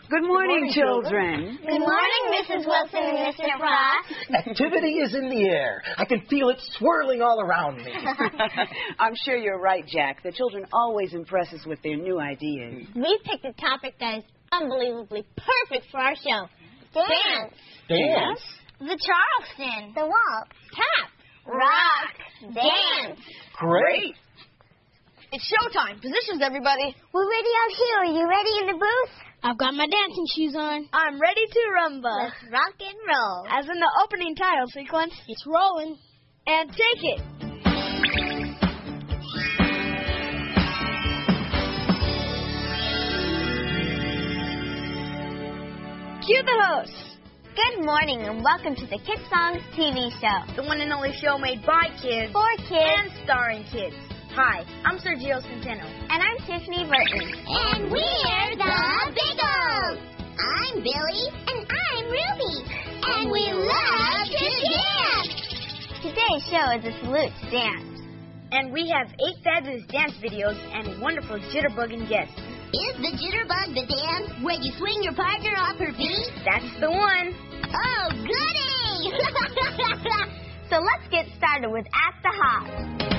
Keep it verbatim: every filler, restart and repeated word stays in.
Good morning, Good morning, children. Good morning, Missus Wilson and Mister Frost. Activity is in the air. I can feel it swirling all around me. I'm sure you're right, Jack. The children always impress us with their new ideas. We picked a topic that is unbelievably perfect for our show. Dance. Dance? The Charleston. The waltz. Tap. Rock. Dance. Great. It's showtime. Positions, everybody. We're ready out here. Are you ready in the booth? I've got my dancing shoes on. I'm ready to rumba. Let's rock and roll. As in the opening title sequence, it's rolling. And take it. Cue the host. Good morning and welcome to the Kid Songs T V show. The one and only show made by kids. For kids. And starring kids. Hi, I'm Sergio Centeno. And I'm Tiffany Burton. And we're the Biggles. I'm Billy. And I'm Ruby. And we love to dance. Today's show is a salute to dance. And we have eight fabulous dance videos and wonderful jitterbugging guests. Is the jitterbug the dance where you swing your partner off her feet? That's the one. Oh, goody! So let's get started with At the Hop.